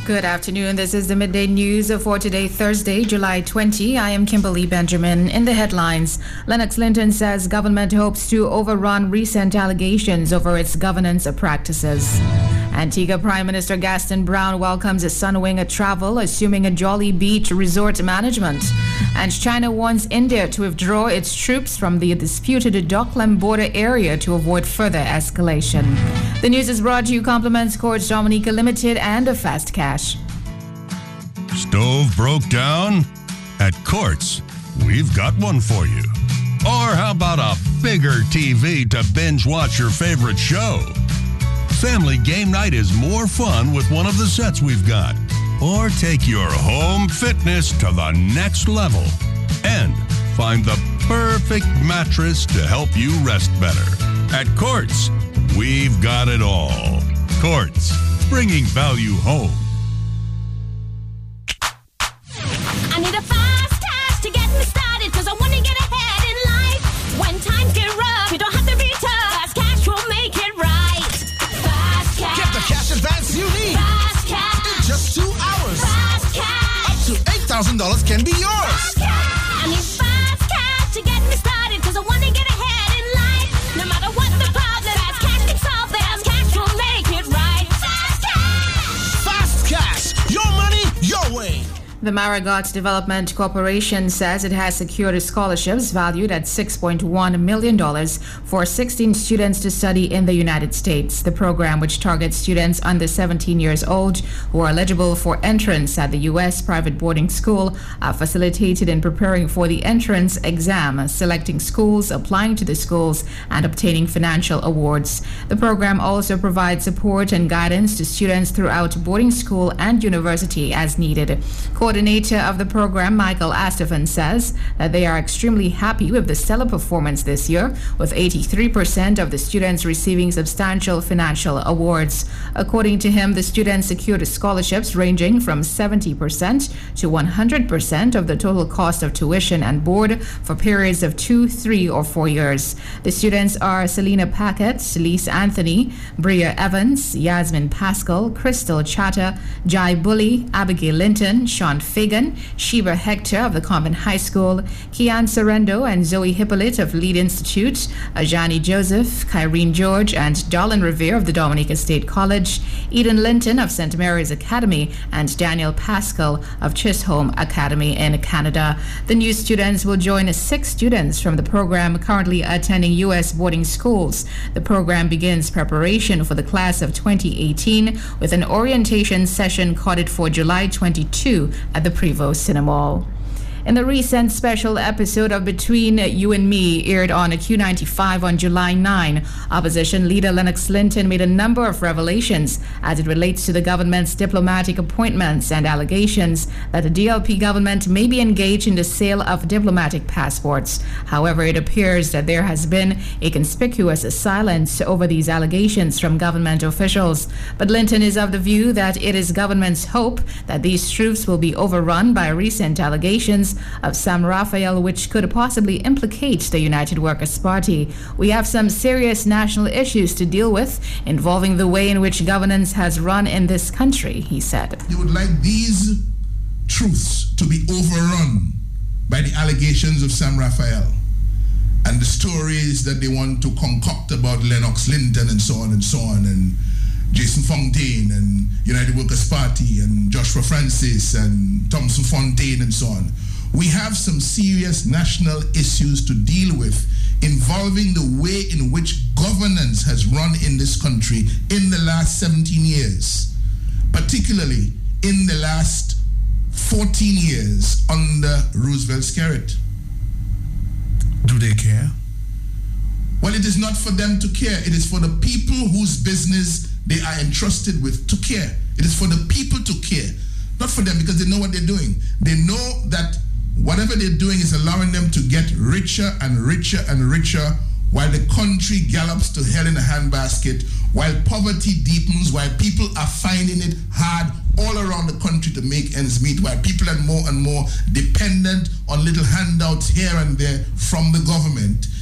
Good afternoon. This is the Midday News for today, Thursday, July 20. I am Kimberly Benjamin. In the headlines, Lennox Linton says government hopes to overrun recent allegations over its governance practices. Antigua Prime Minister Gaston Brown welcomes Sunwing Travel, assuming a Jolly Beach resort management. And China wants India to withdraw its troops from the disputed Doklam border area to avoid further escalation. The news is brought to you compliments Courts Dominica Limited and Fast Cash. Stove broke down? At Courts, we've got one for you. Or how about a bigger TV to binge watch your favorite show? Family game night is more fun with one of the sets we've got. Or take your home fitness to the next level. And find the perfect mattress to help you rest better. At Courts, we've got it all. Courts, bringing value home. I need a fast cash to get me started, cause I want to get ahead in life. When times get rough, you don't have to be tough. Fast cash will make it right. Fast cash. Get the cash advance you need. Fast cash. In just 2 hours. Fast cash. Up to $8,000 can be yours. Fast cash. I need fast cash to get me started, cause I want to get ahead in life. No matter what the problem, fast cash can solve it. Fast cash will make it right. Fast cash. Fast cash. Your money, your way. The Marigot Development Corporation says it has secured scholarships valued at $6.1 million for 16 students to study in the United States. The program, which targets students under 17 years old who are eligible for entrance at the U.S. private boarding school, are facilitated in preparing for the entrance exam, selecting schools, applying to the schools, and obtaining financial awards. The program also provides support and guidance to students throughout boarding school and university as needed. Coordinator of the program, Michael Astafan, says that they are extremely happy with the stellar performance this year, with 83% of the students receiving substantial financial awards. According to him, the students secured scholarships ranging from 70% to 100% of the total cost of tuition and board for periods of 2, 3, or 4 years. The students are Selena Packett, Lise Anthony, Bria Evans, Yasmin Pascal, Crystal Chatter, Jai Bully, Abigail Linton, Sean Fagan, Sheba Hector of the Convent High School, Kian Sorrendo and Zoe Hippolyte of Lead Institute, Ajani Joseph, Kyrene George, and Darlin Revere of the Dominica State College, Eden Linton of St. Mary's Academy, and Daniel Pascal of Chisholm Academy in Canada. The new students will join 6 students from the program currently attending U.S. boarding schools. The program begins preparation for the class of 2018 with an orientation session coded for July 22 at the Prevost Cinemall. In the recent special episode of Between You and Me, aired on Q95 on July 9, opposition leader Lennox Linton made a number of revelations as it relates to the government's diplomatic appointments and allegations that the DLP government may be engaged in the sale of diplomatic passports. However, it appears that there has been a conspicuous silence over these allegations from government officials. But Linton is of the view that it is government's hope that these truths will be overrun by recent allegations of Sam Raphael, which could possibly implicate the United Workers' Party. We have some serious national issues to deal with involving the way in which governance has run in this country, he said. They would like these truths to be overrun by the allegations of Sam Raphael and the stories that they want to concoct about Lennox Linton and so on, and Jason Fontaine and United Workers' Party and Joshua Francis and Thompson Fontaine and so on. We have some serious national issues to deal with involving the way in which governance has run in this country in the last 17 years, particularly in the last 14 years under Roosevelt Skerritt. Do they care? Well, it is not for them to care. It is for the people whose business they are entrusted with to care. It is for the people to care, not for them, because they know what they're doing. They know that whatever they're doing is allowing them to get richer and richer and richer while the country gallops to hell in a handbasket, while poverty deepens, while people are finding it hard all around the country to make ends meet, while people are more and more dependent on little handouts here and there from the government.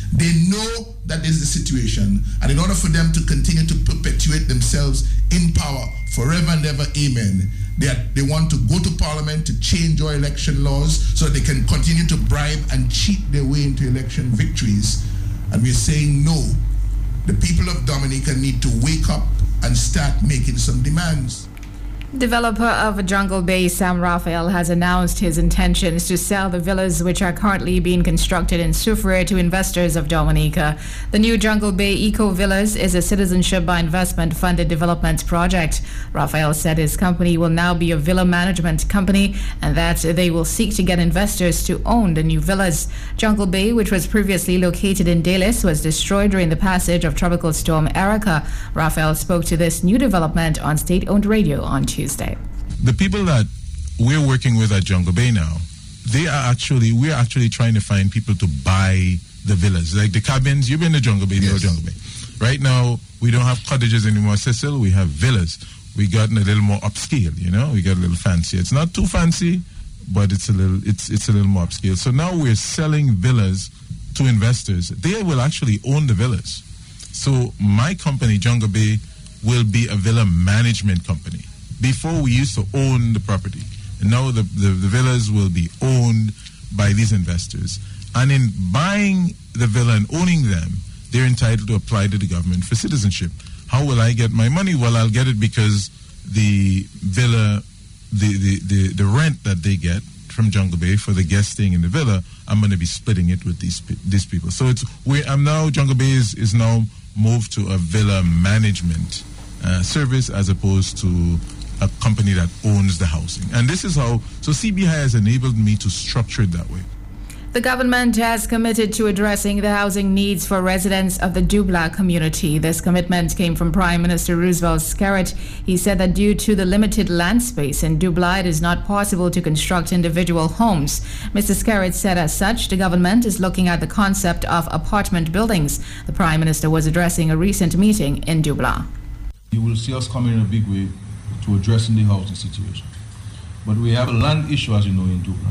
They know that is the situation, and in order for them to continue to perpetuate themselves in power forever and ever, amen, they want to go to Parliament to change our election laws so that they can continue to bribe and cheat their way into election victories. And we're saying no. The people of Dominica need to wake up and start making some demands. Developer of Jungle Bay, Sam Raphael, has announced his intentions to sell the villas which are currently being constructed in Soufriere to investors of Dominica. The new Jungle Bay Eco Villas is a citizenship by investment funded development project. Raphael said his company will now be a villa management company and that they will seek to get investors to own the new villas. Jungle Bay, which was previously located in Dalis, was destroyed during the passage of Tropical Storm Erica. Raphael spoke to this new development on state-owned radio on Tuesday. The people that we're working with at Jungle Bay now, we're actually trying to find people to buy the villas. Like the cabins, you've been to Jungle Bay, Yes. the old Jungle Bay. Right now, we don't have cottages anymore, Cecil. We have villas. We gotten a little more upscale, we got a little fancy. It's not too fancy, but it's a little more upscale. So now we're selling villas to investors. They will actually own the villas. So my company, Jungle Bay, will be a villa management company. Before we used to own the property, and now the villas will be owned by these investors. And in buying the villa and owning them, they're entitled to apply to the government for citizenship. How will I get my money? Well, I'll get it because the villa, the rent that they get from Jungle Bay for the guests staying in the villa, I'm going to be splitting it with these people. So Jungle Bay is now moved to a villa management service as opposed to a company that owns the housing. And this is how, so CBI has enabled me to structure it that way. The government has committed to addressing the housing needs for residents of the Dubla community. This commitment came from Prime Minister Roosevelt Skerritt. He said that due to the limited land space in Dubla, it is not possible to construct individual homes. Mr. Skerritt said as such, the government is looking at the concept of apartment buildings. The Prime Minister was addressing a recent meeting in Dubla. You will see us coming in a big way to addressing the housing situation. But we have a land issue, as you know, in Dubla.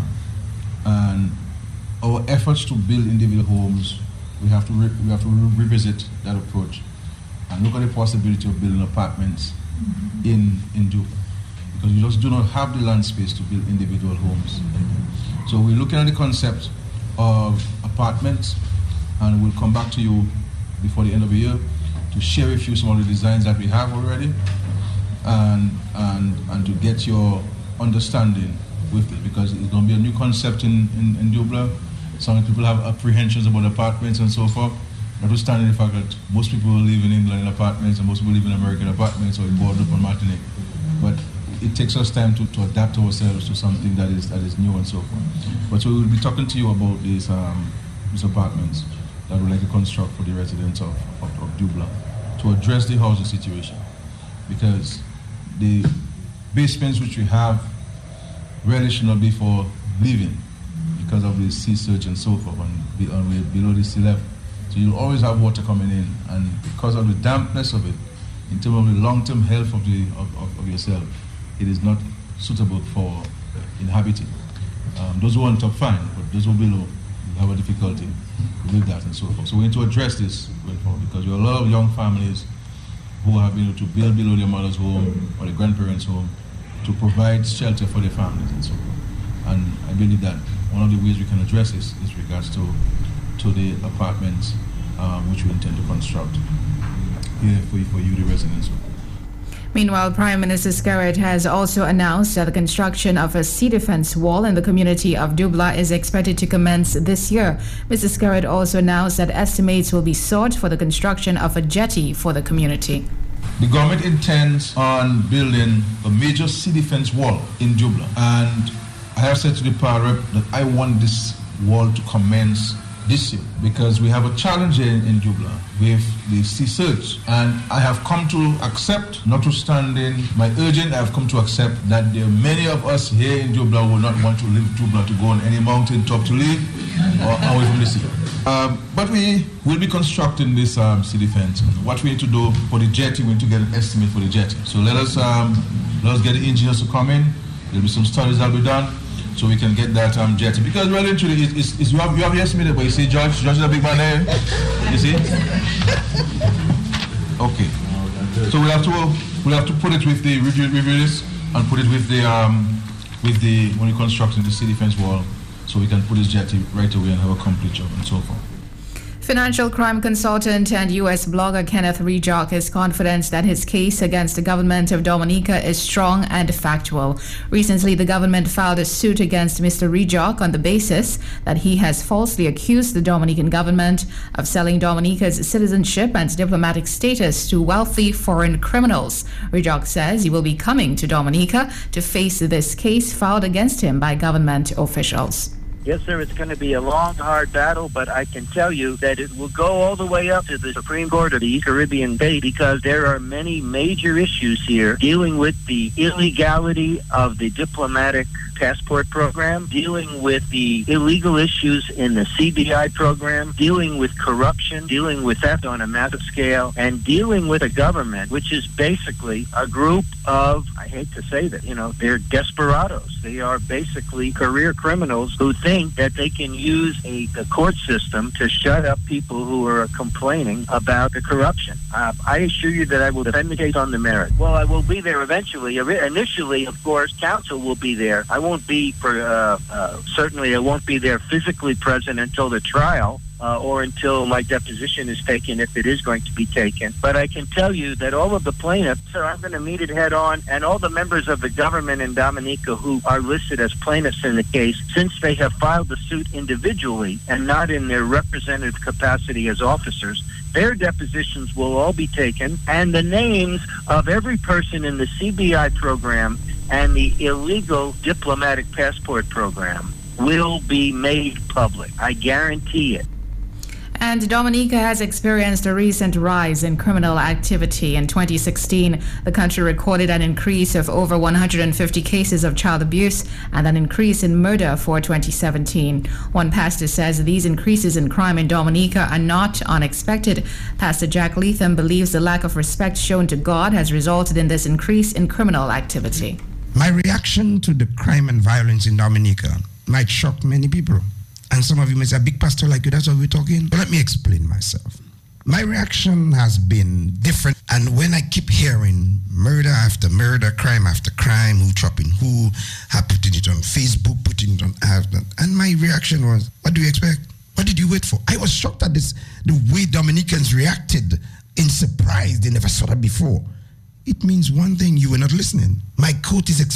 And our efforts to build individual homes, we have to revisit that approach and look at the possibility of building apartments in Dubla, because you just do not have the land space to build individual homes. So we're looking at the concept of apartments, and we'll come back to you before the end of the year to share with you some of the designs that we have already, and to get your understanding with it, because it's going to be a new concept in Dubla. Some people have apprehensions about apartments and so forth, notwithstanding the fact that most people live in England in apartments and most people live in American apartments or in Guadeloupe or Martinique. But it takes us time to adapt ourselves to something that is new and so forth. But so we will be talking to you about these apartments that we'd like to construct for the residents of Dubla to address the housing situation. Because the basements which we have really should not be for living because of the sea surge and so forth, and we're below the sea level. So you'll always have water coming in, and because of the dampness of it, in terms of the long-term health of yourself, it is not suitable for inhabiting. Those who are on top, fine, but those who are below will have a difficulty with that and so forth. So we need to address this going forward, because there are a lot of young families who have been able to build below their mother's home or their grandparents' home to provide shelter for their families and so forth. And I believe that one of the ways we can address this is regards to the apartments which we intend to construct here for you, the residents. Meanwhile, Prime Minister Skerritt has also announced that the construction of a sea defense wall in the community of Dubla is expected to commence this year. Mr. Skerritt also announced that estimates will be sought for the construction of a jetty for the community. The government intends on building a major sea defense wall in Dubla, and I have said to the power rep that I want this wall to commence this year, because we have a challenge in Dubla with the sea surge, and I have come to accept, notwithstanding my urging, I have come to accept that there are many of us here in Dubla who will not want to leave Dubla to go on any mountain top to live or away from the sea. But we will be constructing this sea defense. What we need to do for the jetty, we need to get an estimate for the jetty. So let us get the engineers to come in. There'll be some studies that will be done. so we can get that jetty. Because well, literally, you have the estimate, but you see, George is a big man there. You see? Okay. So we'll have to put it with the review this and put it with the when you're constructing the sea defense wall, so we can put this jetty right away and have a complete job and so forth. Financial crime consultant and U.S. blogger Kenneth Rejock is confident that his case against the government of Dominica is strong and factual. Recently, the government filed a suit against Mr. Rejock on the basis that he has falsely accused the Dominican government of selling Dominica's citizenship and diplomatic status to wealthy foreign criminals. Rejock says he will be coming to Dominica to face this case filed against him by government officials. Yes, sir, it's going to be a long, hard battle, but I can tell you that it will go all the way up to the Supreme Court of the Caribbean Bay, because there are many major issues here dealing with the illegality of the diplomatic passport program, dealing with the illegal issues in the CBI program, dealing with corruption, dealing with theft on a massive scale, and dealing with a government which is basically a group of, I hate to say that, they're desperados. They are basically career criminals who think that they can use the court system to shut up people who are complaining about the corruption. I assure you that I will defend the case on the merit. Well, I will be there eventually. Initially, of course, counsel will be there. I won't be certainly I won't be there physically present until the trial or until my deposition is taken, if it is going to be taken. But I can tell you that all of the plaintiffs are going to meet it head on, and all the members of the government in Dominica who are listed as plaintiffs in the case, since they have filed the suit individually and not in their representative capacity as officers, their depositions will all be taken, and the names of every person in the CBI program and the illegal diplomatic passport program will be made public. I guarantee it. And Dominica has experienced a recent rise in criminal activity. In 2016, the country recorded an increase of over 150 cases of child abuse and an increase in murder for 2017. One pastor says these increases in crime in Dominica are not unexpected. Pastor Jack Leatham believes the lack of respect shown to God has resulted in this increase in criminal activity. My reaction to the crime and violence in Dominica might shock many people. And some of you may say, a big pastor like you, that's what we're talking? But let me explain myself. My reaction has been different. And when I keep hearing murder after murder, crime after crime, who chopping who, putting it on Facebook, putting it on Avon, and my reaction was, what do you expect? What did you wait for? I was shocked at this, the way Dominicans reacted in surprise. They never saw that before. It means one thing: you were not listening. My quote is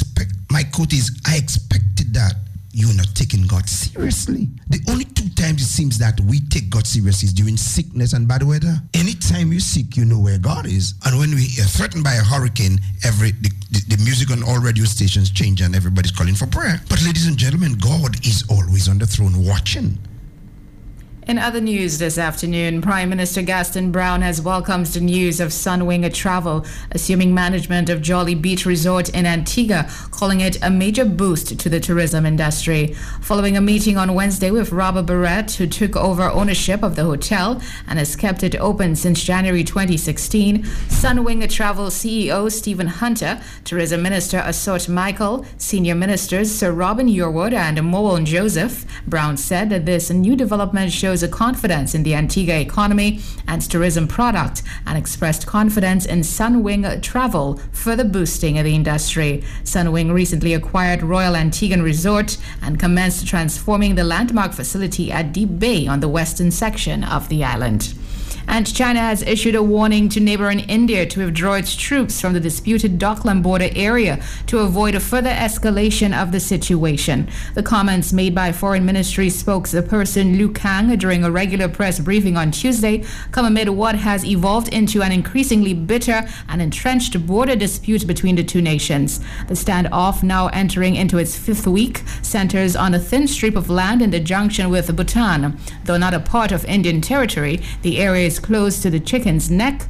I expected that. You are not taking God seriously. The only two times it seems that we take God seriously is during sickness and bad weather. Anytime you're sick, you know where God is. And when we are threatened by a hurricane, the music on all radio stations change and everybody's calling for prayer. But ladies and gentlemen, God is always on the throne watching. In other news this afternoon, Prime Minister Gaston Brown has welcomed the news of Sunwing Travel assuming management of Jolly Beach Resort in Antigua, calling it a major boost to the tourism industry. Following a meeting on Wednesday with Robert Barrett, who took over ownership of the hotel and has kept it open since January 2016, Sunwing Travel CEO Stephen Hunter, Tourism Minister Asot Michael, Senior Ministers Sir Robin Yearwood and Mowon Joseph, Brown said that this new development shows a confidence in the Antigua economy and tourism product, and expressed confidence in Sunwing Travel, further boosting the industry. Sunwing recently acquired Royal Antiguan Resort and commenced transforming the landmark facility at Deep Bay on the western section of the island. And China has issued a warning to neighboring India to withdraw its troops from the disputed Doklam border area to avoid a further escalation of the situation. The comments made by Foreign Ministry spokesperson Liu Kang during a regular press briefing on Tuesday come amid what has evolved into an increasingly bitter and entrenched border dispute between the two nations. The standoff, now entering into its fifth week, centers on a thin strip of land in the junction with Bhutan. Though not a part of Indian territory, the area is close to the Chicken's Neck,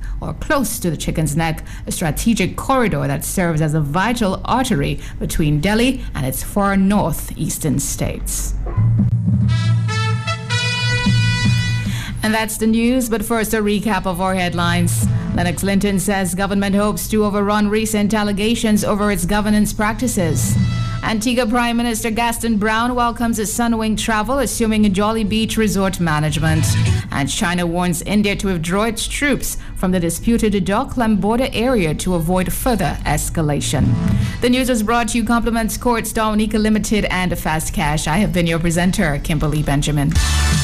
a strategic corridor that serves as a vital artery between Delhi and its far northeastern states. And that's the news, but first a recap of our headlines. Lennox Linton says government hopes to overrun recent allegations over its governance practices. Antigua Prime Minister Gaston Brown welcomes a Sunwing travel, assuming a Jolly Beach resort management. And China warns India to withdraw its troops from the disputed Doklam border area to avoid further escalation. The news is brought to you compliments Courts Dominica Limited and Fast Cash. I have been your presenter, Kimberly Benjamin.